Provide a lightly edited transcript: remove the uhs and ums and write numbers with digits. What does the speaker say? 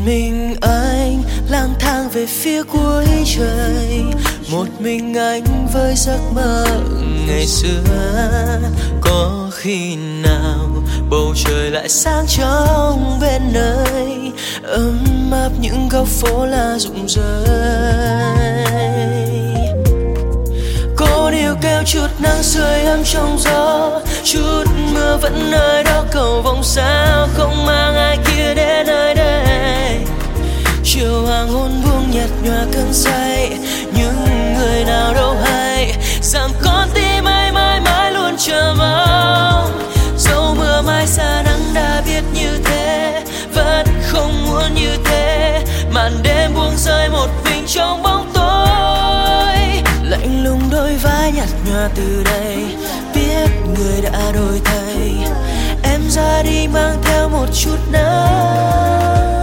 mình anh lang thang về phía cuối trời, một mình anh với giấc mơ ngày xưa. Có khi nào bầu trời lại sáng trong bên nơi ấm áp những góc phố là rụng rơi. Có điều kêu chút nắng sưởi ấm trong gió, chút mưa vẫn nơi đó cầu vòng sao không mang ai kia đến nơi đây. Chiều hoàng hôn buông nhạt nhòa cơn say, những người nào đâu hay rằng con tim ai mãi mãi luôn chờ mong. Dẫu mưa mai xa nắng đã biết như thế, vẫn không muốn như thế. Màn đêm buông rơi một mình trong bóng tối, lạnh lùng đôi vai nhạt nhòa từ đây. Biết người đã đổi thay, em ra đi mang theo một chút nắng.